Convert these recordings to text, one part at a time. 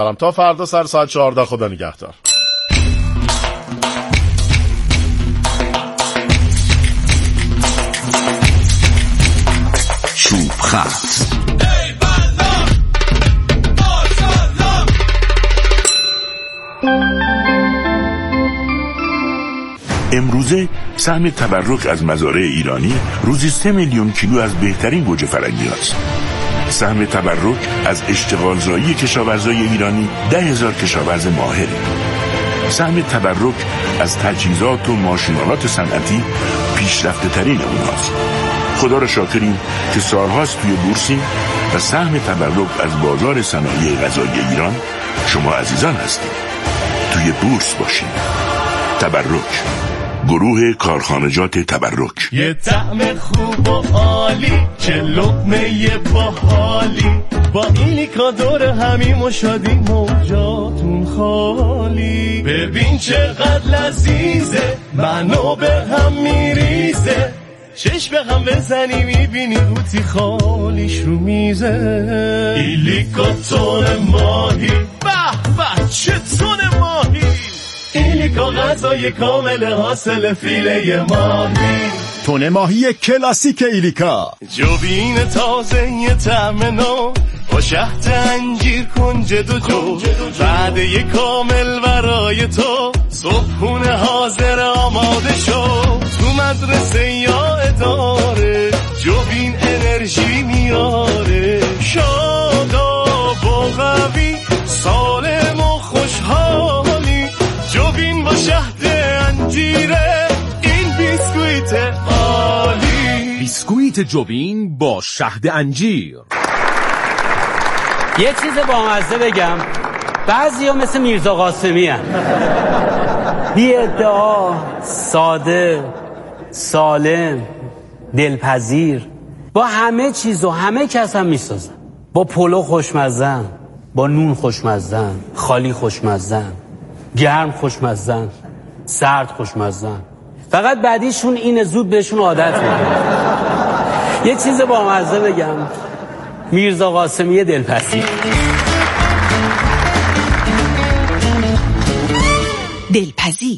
تا فردا سر ساعت 14. خدا نگهدار. چوب خط امروزه سهم تبرک از مزارع ایرانی روزی 3 میلیون کیلو از بهترین گوجه فرنگی هست. سهم تبرک از اشتغالزایی کشاورزای ایرانی 10,000 کشاورز ماهره. سهم تبرک از تجهیزات و ماشینالات صنعتی پیشرفته ترین اونهاست. خدا را شاکریم که سالهاست توی بورسیم و سهم تبرک از بازار صنایع غذایی ایران شما عزیزان هستید. توی بورس باشید. تبرک، گروه کارخانجات تبرک. یه طعم خوب و عالی، چه لقمه باحالی، با ایلیکا دور همیم و شادیم و جاتون خالی. ببین چقدر لذیذه، منو به هم میریزه، چشم به هم بزنی میبینی روتی خالیش رو میزه. ایلیکا تون ماهی، به به چه تون ماهی، ایلیکا غذای کامل حاصل فیله ماهی. تون ماهی کلاسیک ایلیکا، جوبین تازه یه طعم نو، با شهد انجیر کنجد و جو، وعده کامل برای تو، صبحونه حاضر آماده شو. تو مدرسه یا اداره، جوبین انرژی میاره، شاداب و قوی، سالم و خوشحالی. جوبین با شهد انجیره، این بیسکویت عالی. بیسکویت جوبین با شهد انجیر. یه چیز بامزه بگم، بعضیا مثل میرزا قاسمی هن. بی ادعا، ساده، سالم، دلپذیر، با همه چیز و همه کس هم میسازن. با پلو خوشمزن، با نون خوشمزن، خالی خوشمزن، گرم خوشمزن، سرد خوشمزن. فقط بعدیشون اینه زود بهشون عادت میکنه. یه چیز بامزه بگم، میرزا قاسمی دلپذیر. دلپذیر.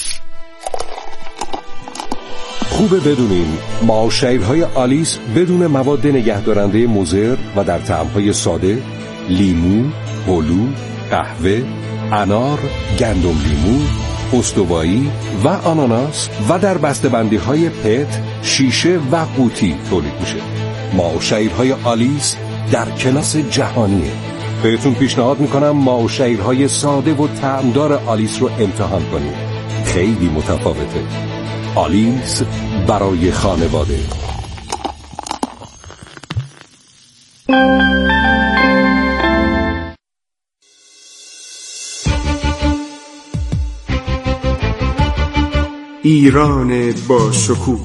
خوبه بدونین معاشرهای آلیس بدون مواد نگهدارنده مضر و در طعم‌های ساده، لیمو، هلو، قهوه، انار، گندم لیمو، استوایی و آناناس و در بسته‌بندی‌های پت، شیشه و قوطی تولید میشه. معاشرهای آلیس در کلاس جهانیه. بهتون پیشنهاد میکنم معاشرهای ساده و طعمدار آلیس رو امتحان کنید. خیلی متفاوته. آلیس برای خانواده. ایران با شکوه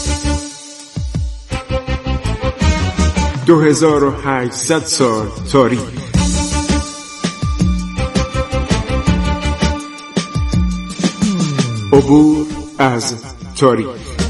2800 سال تاریخ. عبور از تاریخ.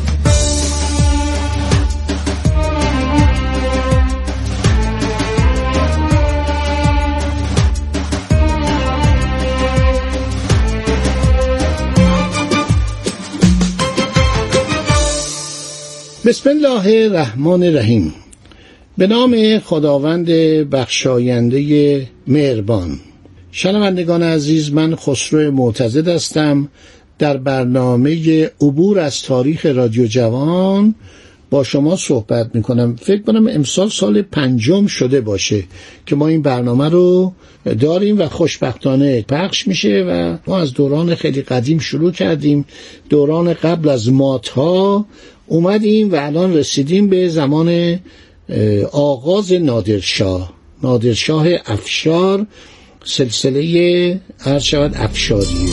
بسم الله الرحمن الرحیم. به نام خداوند بخشاینده مهربان. شنوندگان عزیز، من خسرو معتضد هستم. در برنامه عبور از تاریخ رادیو جوان با شما صحبت میکنم. فکر کنم امسال سال 5 شده باشه که ما این برنامه رو داریم و خوشبختانه پخش میشه و ما از دوران خیلی قدیم شروع کردیم، دوران قبل از ماتها اومدیم و الان رسیدیم به زمان آغاز نادرشاه افشار، سلسله عرض شود افشاریه.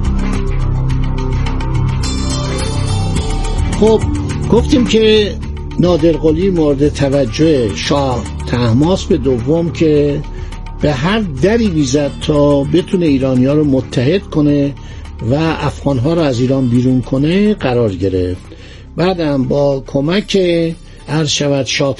خب گفتیم که نادرقلی مورد توجه شاه طهماسب دوم که به هر دری میزد تا بتونه ایرانی‌ها رو متحد کنه و افغان‌ها رو از ایران بیرون کنه قرار گرفت. بعدم با کمک عرض شود شاه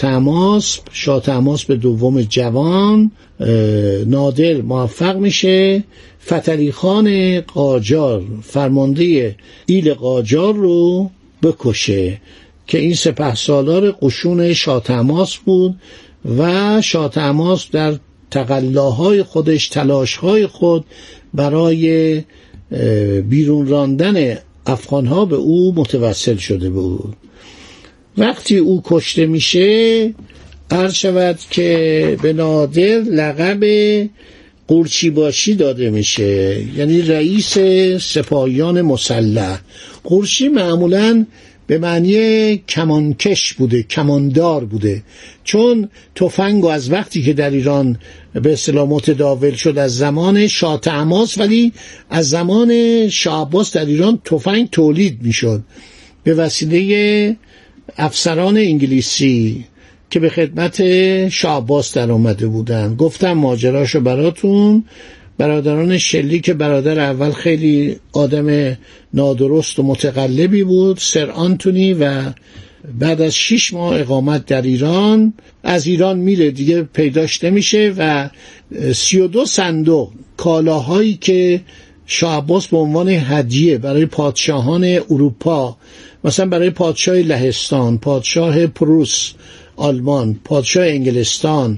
طهماسب دوم جوان، نادر موفق میشه فتحعلی خان قاجار فرمانده ایل قاجار رو بکشه که این سپهسالار قشون شاه طهماسب بود و شاه طهماسب در تقلاهای خودش، تلاشهای خود برای بیرون راندن افغانها به او متوسل شده بود. وقتی او کشته میشه عرض شود که به نادر لقب قورچیباشی داده میشه، یعنی رئیس سپاهیان مسلح. قورچی معمولاً به معنی کمانکش بوده، کماندار بوده، چون تفنگ از وقتی که در ایران به اصطلاح متداول شد از زمان شاه طهماسب، ولی از زمان شاه عباس در ایران تفنگ تولید میشد به وسیله افسران انگلیسی که به خدمت شاه عباس در آمده بودن. گفتم ماجراشو براتون. برادران شلی که برادر اول خیلی آدم نادرست و متقلبی بود، سر آنتونی، و بعد از 6 ماه اقامت در ایران از ایران میره، دیگه پیداش نمیشه و 32 صندوق کالاهایی که شاه عباس به عنوان هدیه برای پادشاهان اروپا، مثلا برای پادشاه لهستان، پادشاه پروس آلمان، پادشاه انگلستان،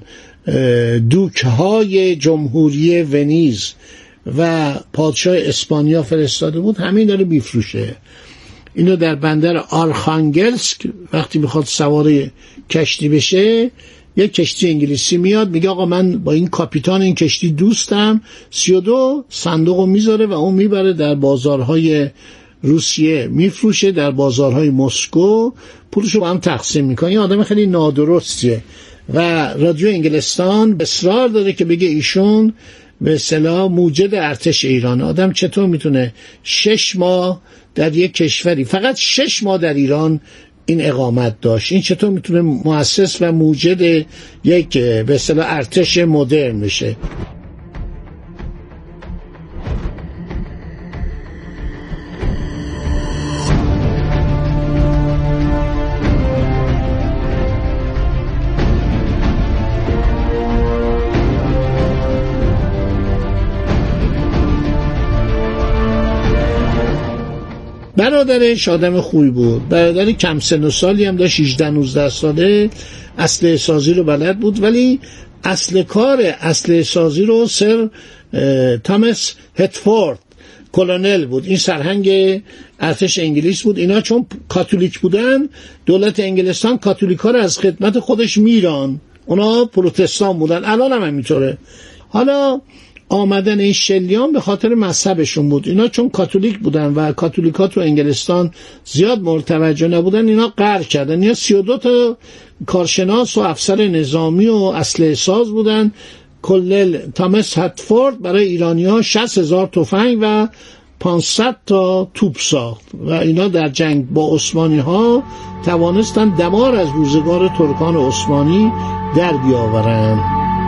دوکهای جمهوری ونیز و پادشاه اسپانیا فرستاده بود، همین داره میفروشه. اینو در بندر آرخانگلسک وقتی میخواد سوار کشتی بشه، یک کشتی انگلیسی میاد میگه آقا من با این کاپیتان این کشتی دوستم، 32 صندوقو میذاره و اون میبره در بازارهای روسیه میفروشه، در بازارهای مسکو پولشو با هم تقسیم میکنه. این آدم خیلی نادرستیه و رادیو انگلستان اصرار داره که بگه ایشون به اصطلاح موجد ارتش ایران. آدم چطور میتونه 6 ماه در یک کشوری، فقط 6 ماه در ایران این اقامت داشت، این چطور میتونه مؤسس و موجد یک به اصطلاح ارتش مدرن بشه؟ برادرش آدم خوبی بود، برادر کم سن و سالی هم داشت، 18-19 ساله، اسلحه سازی رو بلد بود، ولی اصل کار اسلحه سازی رو سر تامس هتفورد کلونل بود. این سرهنگ ارتش انگلیس بود. اینا چون کاتولیک بودن، دولت انگلستان کاتولیکا رو از خدمت خودش میران، اونا پروتستان بودن، الان هم همینطوره. حالا آمدن این شلیان به خاطر مذهبشون بود. اینا چون کاتولیک بودن و کاتولیکا تو انگلستان زیاد مورد توجه نبودن، اینا قهر کردن. اینا 32 تا کارشناس و افسر نظامی و اسلحه ساز بودن. کلل تامس هتفورد برای ایرانی‌ها 60,000 تفنگ و 500 تا توپ ساخت و اینا در جنگ با عثمانی‌ها توانستن دمار از روزگار ترکان عثمانی در بیاورند.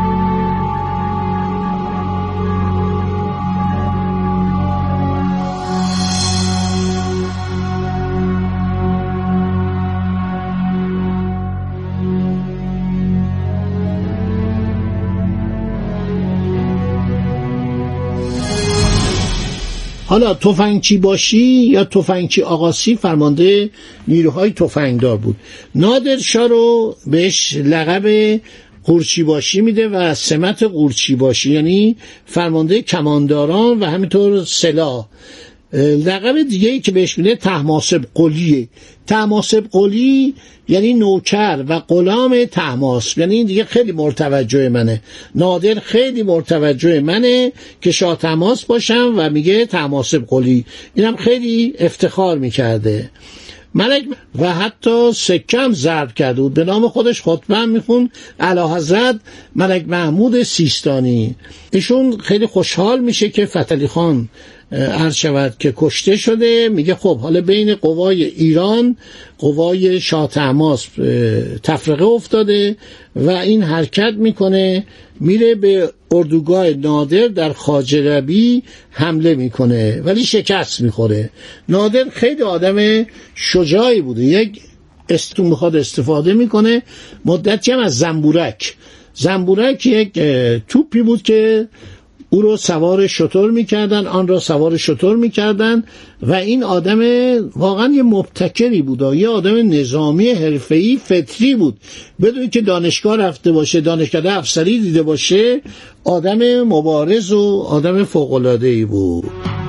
حالا تفنگچی باشی یا تفنگچی آقاسی فرمانده نیروهای تفنگدار بود. نادر شاه رو بهش لقب قورچی باشی میده و سمت قورچی باشی، یعنی فرمانده کمانداران و همینطور سلاح. لقب دیگه‌ای که بهش میده طهماسب قلیه. طهماسب قلی یعنی نوکر و غلام طهماسب، یعنی این دیگه خیلی مرتوجه منه. نادر خیلی مرتوجه منه که شاه طهماسب باشم و میگه طهماسب قلی. اینم خیلی افتخار میکرده. و حتی سکم ضرب کرده بود. به نام خودش خطبه میخون اعلیحضرت ملک محمود سیستانی. ایشون خیلی خوشحال میشه که فتحعلی خان عرض شود که کشته شده. میگه خب حالا بین قوای ایران قوای شاه طهماسب تفرقه افتاده و این حرکت میکنه میره به اردوگاه نادر در خواجه‌ربی حمله میکنه ولی شکست میخوره. نادر خیلی آدم شجاعی بوده، یک استون بخواد استفاده میکنه. مدتی هم از زنبورک یک توپی بود که او رو سوار شتر میکردن، آن را سوار شتر میکردن و این آدم واقعا یه مبتکری بود، یه آدم نظامی حرفه‌ای فطری بود، بدون که دانشگاه رفته باشه، دانشکده افسری دیده باشه، آدم مبارز و آدم فوق‌العاده‌ای بود.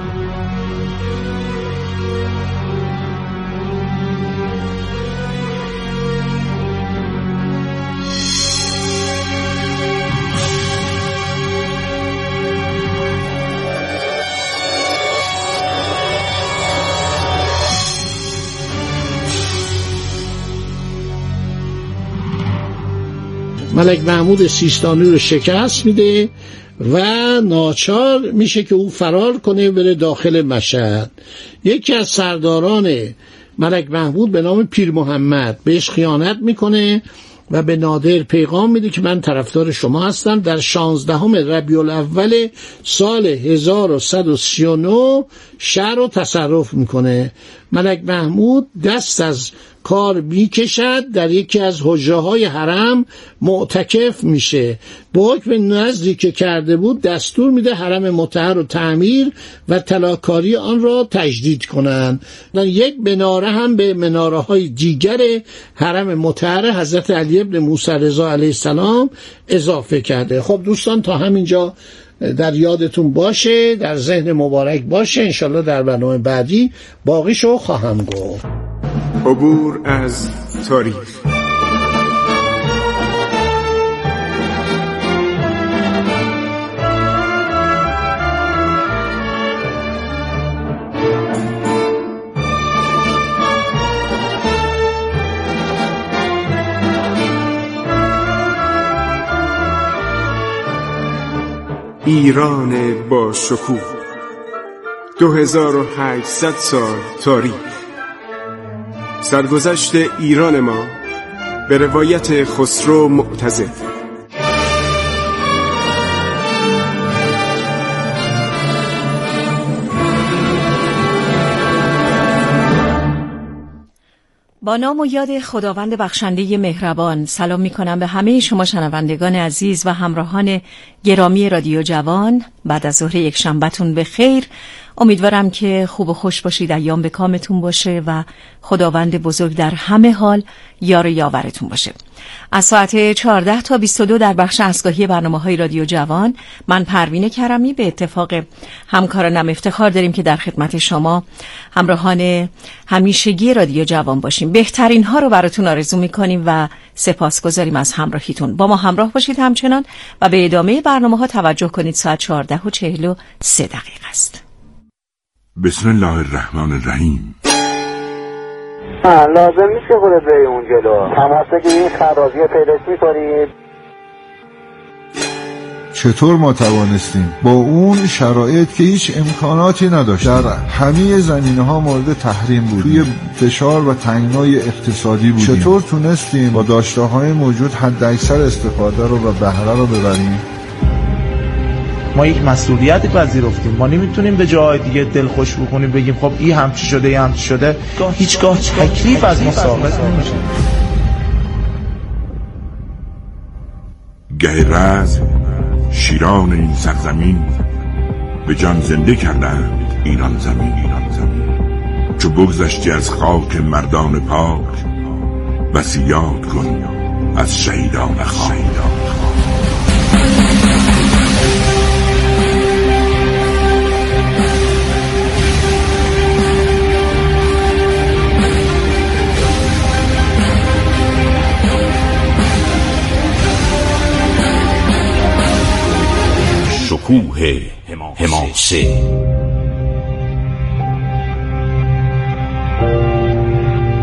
ملک محمود سیستانی رو شکست میده و ناچار میشه که او فرار کنه بره داخل مشهد. یکی از سرداران ملک محمود به نام پیر محمد بهش خیانت میکنه و به نادر پیغام میده که من طرفدار شما هستم. در 16 ربیع الاول سال 1139 شهر رو تصرف میکنه. ملک محمود دست از کار میکشد، در یکی از حجره‌های حرم معتکف میشه. با حکم نذری که کرده بود دستور میده حرم مطهر رو تعمیر و طلاکاری آن را تجدید کنند. یک مناره هم به مناره‌های دیگر حرم مطهر حضرت علی ابن موسی رضا علیه السلام اضافه کرده. خب دوستان تا همینجا در یادتون باشه، در ذهن مبارک باشه. انشالله در برنامه بعدی باقیشو خواهم گفت. عبور از تاریخ. ایران با شکوه، 2800 سال تاریخ. سرگذشت ایران ما به روایت خسرو معتضد. با نام و یاد خداوند بخشنده مهربان سلام می کنم به همه شما شنوندگان عزیز و همراهان گرامی رادیو جوان. بعد از ظهر یک شنبه‌تون به خیر. امیدوارم که خوب و خوش باشید، ایام به کامتون باشه و خداوند بزرگ در همه حال یار یاورتون باشه. از ساعت 14 تا 22 در بخش اسگاهی برنامه‌های رادیو جوان من پروین کرمی به اتفاق همکارانم افتخار داریم که در خدمت شما همراهان همیشگی رادیو جوان باشیم. بهترین ها رو براتون آرزو می‌کنیم و سپاسگزاریم از همراهیتون. با ما همراه باشید همچنان و به ادامه برنامه‌ها توجه کنید. ساعت 14:43 است. بسم الله الرحمن الرحیم. لازم نیست که خودت بری اون جلو، تماسه که این خرابی پیداش میکنید. چطور ما توانستیم با اون شرایط که هیچ امکاناتی نداشت در همه زمینه‌ها مورد تحریم بود، توی فشار و تنگنای اقتصادی بودیم، چطور تونستیم با داشته‌های موجود حد اکثر استفاده رو و بهره رو ببریم؟ ما یک مسئولیتی پذیرفتیم. ما نمیتونیم به جای دیگه دلخوش بکنیم بگیم خب این همچی شده این همچی شده. هیچگاه تکلیف از ما ساقط نمیشه. گه رز شیران این سرزمین به جان زنده کردند ایران زمین. چو بگذشتی از خاک مردان پاک، بسی یاد کن از شهیدان خاک. شکوه حماسه.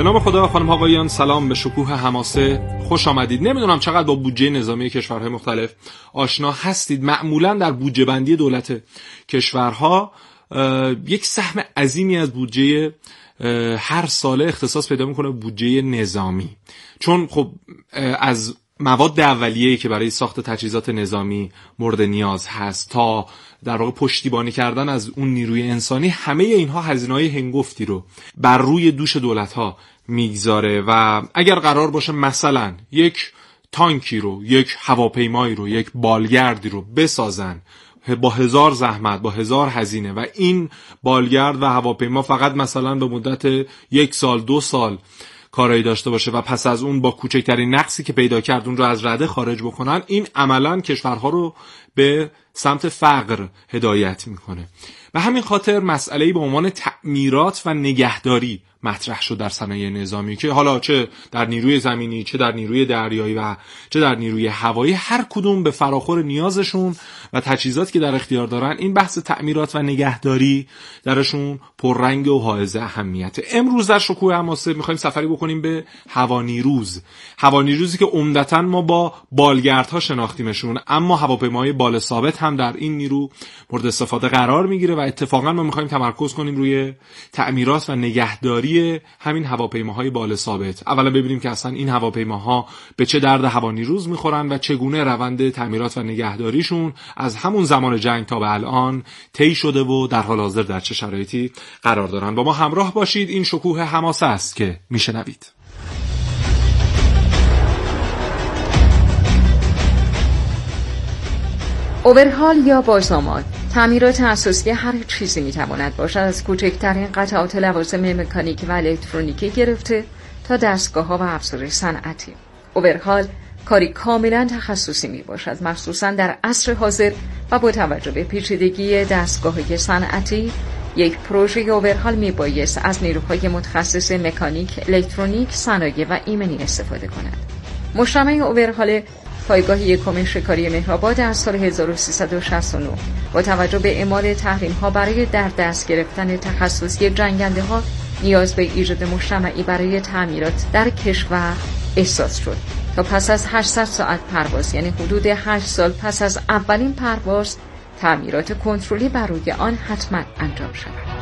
به نام خدا. خانم ها آقایان، سلام، به شکوه حماسه خوش آمدید. نمیدونم چقدر با بودجه نظامی کشورهای مختلف آشنا هستید. معمولا در بودجه بندی دولت کشورها یک سهم عظیمی از بودجه هر ساله اختصاص پیدا میکنه بودجه نظامی، چون خب از مواد اولیه‌ای که برای ساخت تجهیزات نظامی مورد نیاز هست تا در واقع پشتیبانی کردن از اون نیروی انسانی، همه اینها هزینه‌های هنگفتی رو بر روی دوش دولت‌ها میگذاره و اگر قرار باشه مثلا یک تانکی رو، یک هواپیمایی رو، یک بالگردی رو بسازن با 1000 زحمت، با 1000 هزینه و این بالگرد و هواپیما فقط مثلا به مدت 1 سال 2 سال کارایی داشته باشه و پس از اون با کوچکترین نقصی که پیدا کرد اون رو از رده خارج بکنن، این عملاً کشورها رو به سمت فقر هدایت میکنه. به همین خاطر مسئله‌ای به عنوان تعمیرات و نگهداری مطرح شد در صنایع نظامی که حالا چه در نیروی زمینی، چه در نیروی دریایی و چه در نیروی هوایی، هر کدوم به فراخور نیازشون و تجهیزاتی که در اختیار دارن، این بحث تعمیرات و نگهداری درشون پررنگ و حائز اهمیته. امروز در شکوه حماسه می‌خوایم سفری بکنیم به هوانیروز. هوانیروزی که عمدتاً ما با بالگردها شناختیمشون، اما هواپیماهای بال ثابت هم در این نیرو مورد استفاده قرار میگیره و اتفاقاً ما می‌خوایم تمرکز کنیم روی تعمیرات و نگهداری همین هواپیماهای بال ثابت. اولا ببینیم که اصلا این هواپیماها به چه درد هوانیروز میخورن و چگونه روند تعمیرات و نگهداریشون از همون زمان جنگ تا به الان طی شده و در حال حاضر در چه شرایطی قرار دارن. با ما همراه باشید. این شکوه حماسه است که میشنوید. اوورهال یا بازآماد، تعمیرات اساسی هر چیزی میتواند باشد، از کوچکترین قطعات لوازم مکانیکی و الکترونیکی گرفته تا دستگاه‌ها و ابزار صنعتی. اوورهال کاری کاملا تخصصی می باشد، مخصوصا در عصر حاضر و با توجه به پیچیدگی دستگاه‌های صنعتی. یک پروژه اوورهال می بایست از نیروهای متخصص مکانیک، الکترونیک، صنایع و ایمنی استفاده کند. مجتمع اوورهال پایگاه یکم شکاری مهرآباد از سال 1369 با توجه به اعمال تحریم‌ها برای در دست گرفتن تخصصی جنگنده‌ها نیاز به ایجاد مجتمعی برای تعمیرات در کشور احساس شد تا پس از 800 ساعت پرواز، یعنی حدود 8 سال پس از اولین پرواز، تعمیرات کنترلی بر روی آن حتما انجام شود.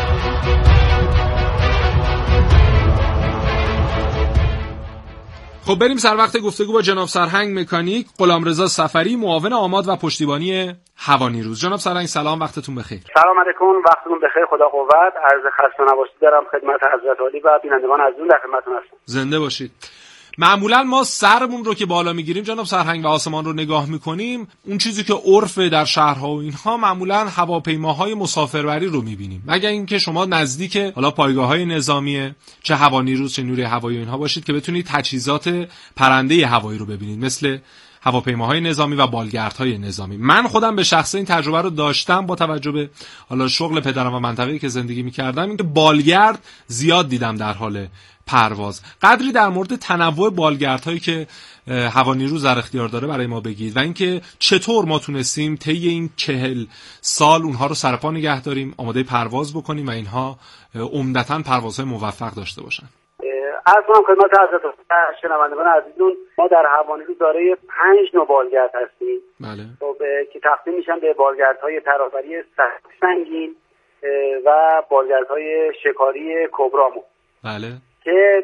خب بریم سر وقت گفتگو با جناب سرهنگ مکانیک غلامرضا صفری، معاون آماد و پشتیبانی هوانیروز. جناب سرهنگ سلام، وقتتون بخیر. سلام علیکم، وقتتون بخیر، خدا قوت. عرض خسته نباشید دارم خدمت حضرت عالی و بینندگان عزیز در خدمتتون هستم. زنده باشید. معمولا ما سرمون رو که بالا میگیریم جناب سرهنگ و آسمان رو نگاه میکنیم، اون چیزی که عرف در شهرها و اینها معمولا هواپیماهای مسافربری رو میبینیم، مگر اینکه شما نزدیک حالا پایگاه‌های نظامیه، چه هوانیروز چه نیروی هوایی اینها باشید که بتونید تجهیزات پرنده هوایی رو ببینید، مثل هواپیماهای نظامی و بالگردهای نظامی. من خودم به شخص این تجربه رو داشتم با توجه به حالا شغل پدرم و منطقه‌ای که زندگی می‌کردم، اینکه بالگرد زیاد دیدم در حال پرواز. قدری در مورد تنوع بالگردهایی که هوانیروز در اختیار داره برای ما بگید و اینکه چطور ما تونستیم طی این 40 سال اونها رو سرپا نگه داریم، آماده پرواز بکنیم و اینها عمدتاً پروازهای موفق داشته باشن. عرض کنم خدمت حضرت شنوندگان عزیزون، ما در هوانیروز دارای 5 نوع بالگرد هستیم. بله. که تقسیم میشن به بالگردهای ترابری سنگین و بالگردهای شکاری کبرامو. بله. که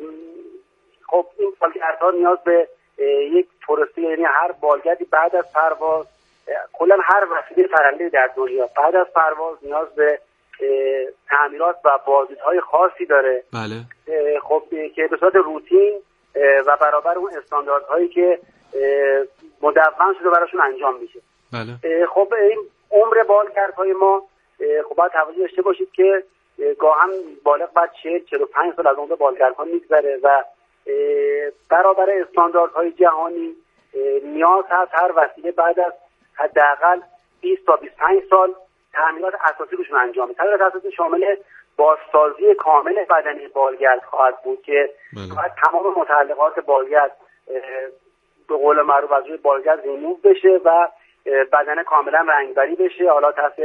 خب این بالگردها نیاز به یک پروسه، یعنی هر بالگردی بعد از پرواز، کلا هر وسیله پرنده در دنیا بعد از پرواز نیاز به تعمیرات و بازدیدهای خاصی داره. بله. خب که به صورت روتین و برابر اون استانداردهایی که مدون شده براشون انجام میشه. بله. خب این عمر بالگردهای ما خب باید توجه داشته باشید که گاهن بالغ بعد 40-45 سال از عمر بالگردها میگذره و برابر استانداردهای جهانی نیاز هست هر وسیله بعد از حداقل 20 تا 25 سال تعمیرات اساسی روشون انجام میشه. تعمیرات اساسی شامل بازسازی کامل بدنی بالگرد خواهد بود که باید تمام متعلقات بالگرد به قول معروف از روی بالگرد ریموو بشه و بدن کاملا رنگبری بشه، حالا تحت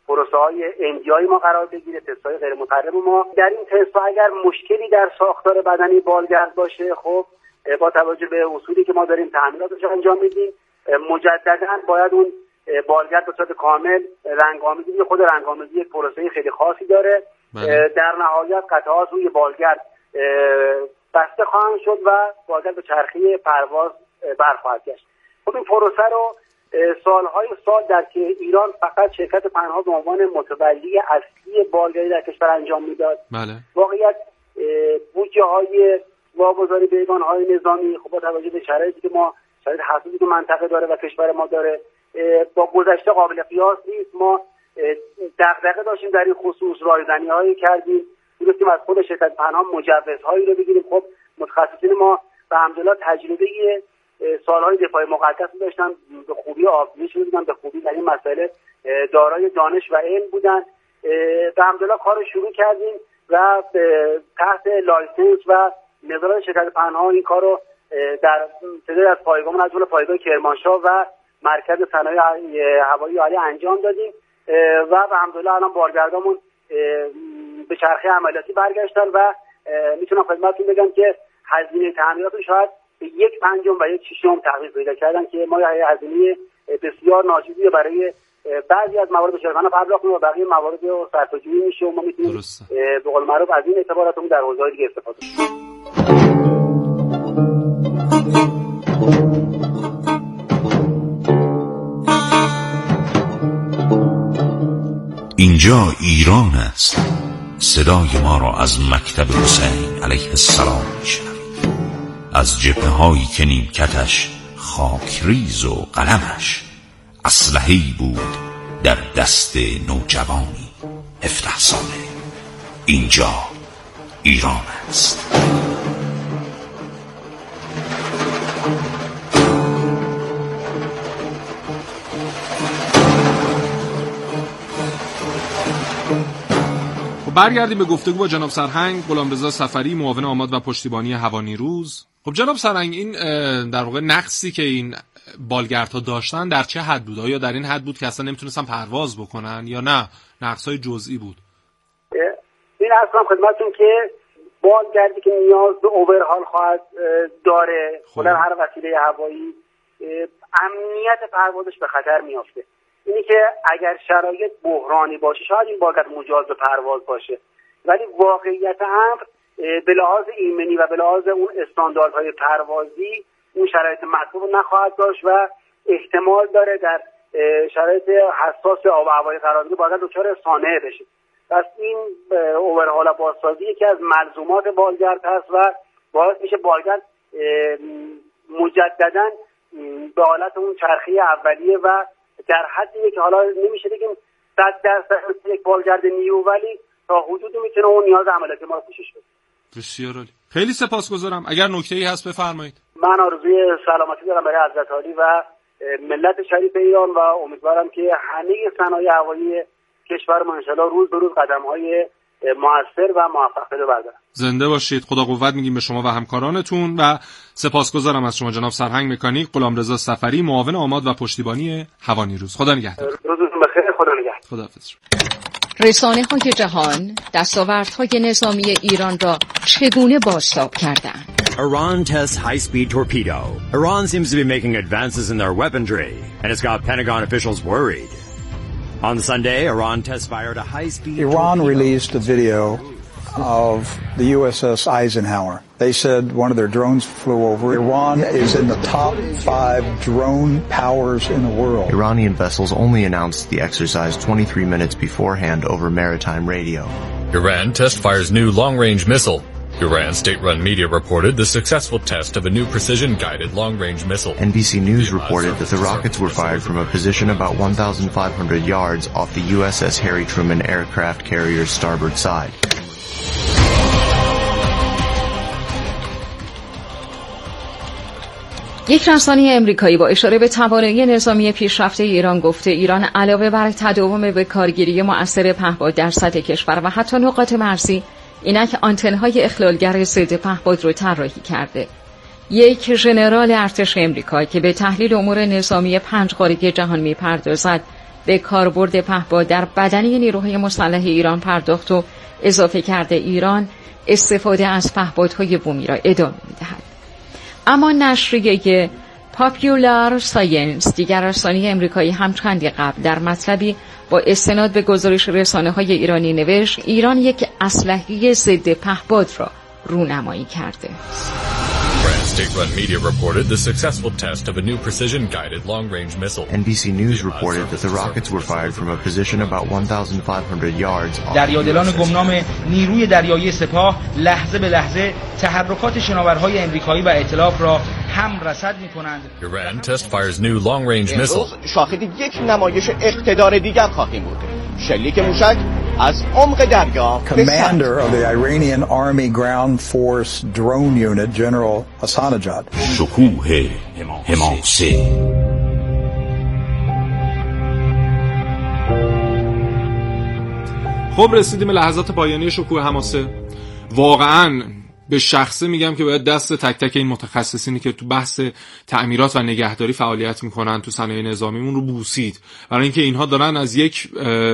پروسه‌های NDI ما قرار بگیره، تست‌های غیر متحرم ما. در این تست‌ها اگر مشکلی در ساختار بدنی بالگرد باشه، خب با توجه به اصولی که ما داریم تعمیراتش انجام میدیم، مجددا باید اون بالگرد به صورت کامل رنگ‌آمیزی، خود رنگ‌آمیزی یک پروسه خیلی خاصی داره. در نهایت قطعات روی بالگرد بسته خواهند شد و بالگرد به چرخی پرواز برخواهد گشت. خب این پروسه رو سالهای سال در که ایران فقط شرکت پنها به عنوان متولی اصلی بالگردی در کشور انجام میداد. واقعیت بودجه‌های واگذاری به ایوان‌های نظامی خب با توجه به شرایطی که ما شرایط حساسی که منطقه داره و کشور ما داره با گذشته قابل قیاس نیست. ما دغدغه داشتیم در این خصوص، رایزنی‌هایی کردیم، گفتیم از خود شرکت پنها مجوزهایی رو بگیریم. خب متخصصین ما به حمدالله تجربه سالهای دفاع مقدس داشتن، به خوبی آبزیش بودن، به خوبی در این مسئله دارای دانش و علم بودن. به حمدالله کار شروع کردیم و تحت لایسنس و نظارت شرکت پنها این کار رو در تعدادی از پایگاه‌ها از جمله پایگاه کرمانشاه و مرکز صنایع هوایی عالی انجام دادیم و به حمدالله الان بالگردامون به چرخه عملیاتی برگشتن و میتونم خدمتتون بگم که هزینه تعمیراتون شاید 1/5 و 1/6 تغییر پیدا کردن که ما هزینه بسیار ناچیزی برای بعضی از موارد شرکت‌ها پرداخت و بقیه موارد رو صرفه‌جویی میشه و ما میتونیم به قول معروف از این اعتباراتمون در حوزه‌های دیگه استفاده کنیم. اینجا ایران است. صدای ما را از مکتب حسین علیه السلام میشنوید. از جبهه‌هایی که نیمکتش خاکریز و قلمش اسلحه‌ای بود در دست نوجوانی 17 ساله. اینجا ایران است. برگردیم به گفتگو با جناب سرهنگ غلامرضا صفری، معاون آماد و پشتیبانی هوانیروز. خب جناب سرهنگ، این در واقع نقصی که این بالگردها داشتن در چه حد بود؟ آیا در این حد بود که اصلا نمیتونستن پرواز بکنن یا نه نقص‌های جزئی بود؟ این اصلا خدمتتون که بالگردی که نیاز به اوورهال خواهد داره در هر وسیله هوایی، امنیت پروازش به خطر میافته. اینی که اگر شرایط بحرانی باشه شاید این بالگرد مجاز به پرواز باشه، ولی واقعیت امر به لحاظ ایمنی و به لحاظ اون استانداردهای پروازی اون شرایط مطلوب نخواهد داشت و احتمال داره در شرایط حساس آب و هوایی قرار بگیره بالگرد دچار صانعه بشه. پس این اوورهال و بازسازی یکی از ملزومات بالگرد هست و باعث میشه بالگرد مجددا به حالت اون چرخی اولیه و در حدی که حالا نمیشه بگیم 100% یک بالگرد نیو، ولی تا حدودی میتونه اون نیاز عملیاتی ما رو پوشش بده. بسیار عالی. خیلی سپاسگزارم. اگر نکته‌ای هست بفرمایید. من آرزوی سلامتی دارم برای حضرت عالی و ملت شریف ایران و امیدوارم که همه صنایع هوایی کشور ما ان شاءالله روز به روز قدم‌های موثر و موفق پیدا بردارن. زنده باشید. خدا قوت میگیم به شما و همکارانتون و سپاسگزارم از شما جناب سرهنگ مکانیک غلامرضا صفری، معاون آماد و پشتیبانی هوانیروز. خدا نگهدار. روزتون بخیر. خدا نگهدار. خداحافظ. رسانه‌های جهان دستاوردهای نظامی ایران را چگونه بازتاب کردند؟ Iran tests high-speed torpedo. Iran seems to be making advances in their weaponry, and it's got Pentagon officials worried. On Sunday, Iran test-fired a high-speed Iran released a video of the USS Eisenhower. They said one of their drones flew over. Iran is in the top 5 drone powers in the world. Iranian vessels only announced the exercise 23 minutes beforehand over maritime radio. Iran test-fires new long-range missile. Iran state-run media reported the successful test of a new precision-guided long-range missile. NBC News reported that the rockets were fired from a position about 1,500 yards off the USS Harry Truman aircraft carrier's starboard side. یک رسانه امریکایی با اشاره به توانایی نظامی پیشرفته ایران گفته ایران علاوه بر تداوم به کارگیری مؤثر پهپاد در سطح کشور و حتی نقاط مرزی، اینک آنتن‌های اخلالگر ضد پهپاد رو طراحی کرده. یک ژنرال ارتش امریکا که به تحلیل امور نظامی 5 قاره جهان می‌پردازد به کاربرد پهپاد در بدنه نیروهای مسلح ایران پرداخت و اضافه کرده ایران استفاده از پهپادهای بومی را ادامه می‌دهد. اما نشریه پاپیولار ساینس دیگر رسانه امریکایی همچندی قبل در مطلبی با استناد به گزارش رسانه‌های ایرانی نوشت ایران یک اسلحه ضد پهپاد را رونمایی کرده. France state-run media reported the successful test of a new precision-guided long-range missile. NBC News reported that the rockets were fired from a position about 1,500 yards. دریادلان گمنام نیروی دریایی سپاه لحظه به لحظه تحرکات شناورهای امریکایی و ائتلاف را هم رصد می‌کنند. Iran test fires new long-range missile. شاهد یک نمایش اقتدار دیگر خواهیم بود. شلیک موشک از عمق دریا. Commander of the Iranian Army Ground Force Drone Unit, General Ahsanejad. شکوه حماسه. خب رسیدیم به لحظات پایانی شکوه حماسه. واقعاً به شخصه میگم که باید دست تک تک این متخصصینی که تو بحث تعمیرات و نگهداری فعالیت میکنن تو صنایع نظامیمون رو بوسید، برای اینکه اینها دارن از یک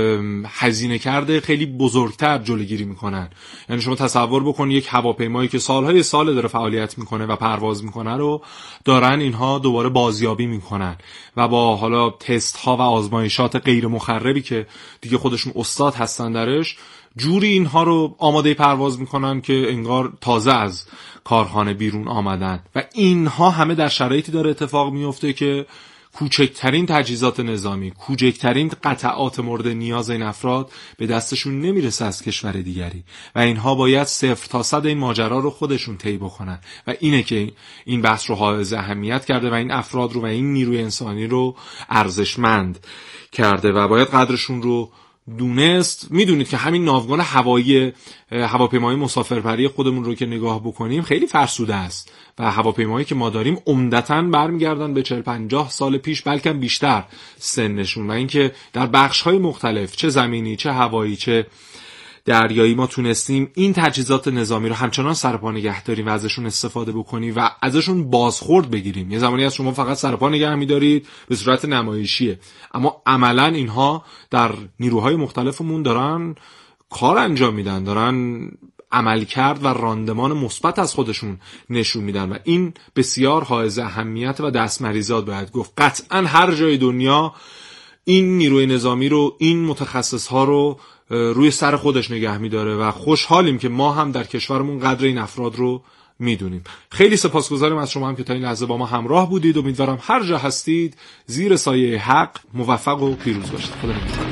هزینه کرده خیلی بزرگتر جلوگیری میکنن. یعنی شما تصور بکن یک هواپیمایی که سالهای سال داره فعالیت میکنه و پرواز میکنه رو دارن اینها دوباره بازیابی میکنن و با حالا تست ها و آزمایشات غیر مخربی که دیگه خودشون استاد هستن درش جوری اینها رو آماده پرواز میکنن که انگار تازه از کارخانه بیرون آمدن و اینها همه در شرایطی داره اتفاق میفته که کوچکترین تجهیزات نظامی، کوچکترین قطعات مورد نیاز این افراد به دستشون نمیرسه از کشور دیگری و اینها باید 0 تا 100 این ماجرا رو خودشون طی بکنن و اینه که این بحث رو حائز اهمیت کرده و این افراد رو و این نیروی انسانی رو ارزشمند کرده و باید قدرشون رو دونست. میدونید که همین ناوگان هوایی هواپیمای مسافربری خودمون رو که نگاه بکنیم خیلی فرسوده است و هواپیمایی که ما داریم عمدتاً برمیگردن به 40-50 سال پیش بلکه بیشتر سنشون و اینکه در بخش‌های مختلف چه زمینی چه هوایی چه دریایی ما تونستیم این تجهیزات نظامی رو همچنان سرپا نگه داریم و ازشون استفاده بکنیم و ازشون بازخورد بگیریم. یه زمانی از شما فقط سرپا نگه می‌دارید به صورت نمایشیه، اما عملاً اینها در نیروهای مختلفمون دارن کار انجام میدن، دارن عملکرد و راندمان مثبت از خودشون نشون میدن و این بسیار حائز اهمیت و دستمریزات باید گفت. قطعاً هر جای دنیا این نیروی نظامی رو، این متخصص ها رو روی سر خودش نگه میداره و خوشحالیم که ما هم در کشورمون قدر این افراد رو میدونیم. خیلی سپاسگزاریم از شما هم که تا این لحظه با ما همراه بودید. امیدوارم هر جا هستید زیر سایه حق موفق و پیروز باشید. خدا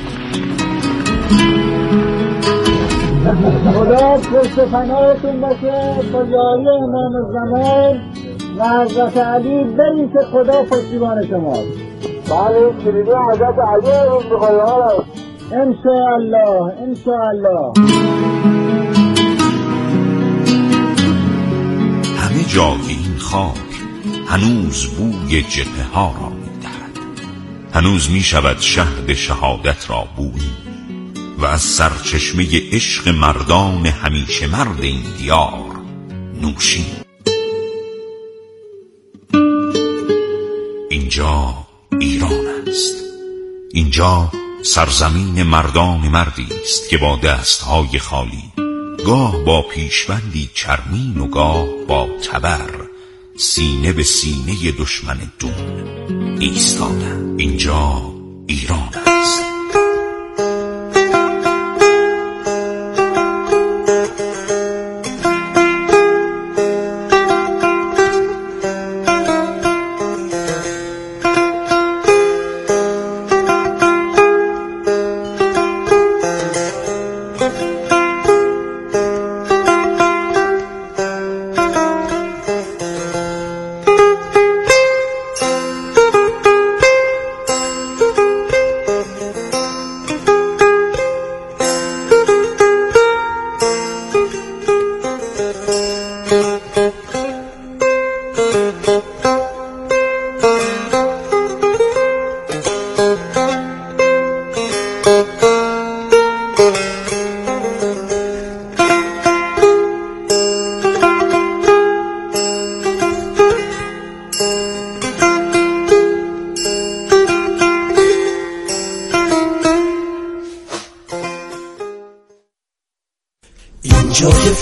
نگهدار. خدا پشت پناهتون باشه. با یاری امام زمان و حضرت علی بریم که خدا پشتیبان شماست. بله کلیدی حضرت علی رو بخواهی ها انشاءالله انشاءالله. همه جای این خاک هنوز بوی جبهه ها را می‌دهد، هنوز می‌شود شهد شهادت را بویی و از سرچشمه عشق مردان همیشه مرد این دیار نوشی. اینجا ایران است، اینجا سرزمین مردان مردی است که با دستهای خالی، گاه با پیشبندی چرمین و گاه با تبر، سینه به سینه دشمن دون ایستادند. اینجا ایران است.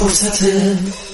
فرصت